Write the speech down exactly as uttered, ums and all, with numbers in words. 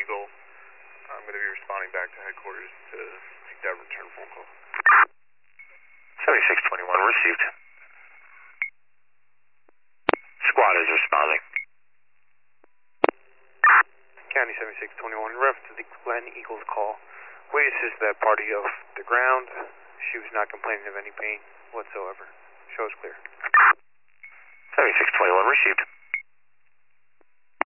Eagle. I'm going to be responding back to headquarters to take that return phone call. seventy-six twenty-one received. Squad is responding. County seventy-six twenty-one, in reference to the Glen Eagles call, we assist that party off the ground. She was not complaining of any pain whatsoever. Show is clear. seventy-six twenty-one received.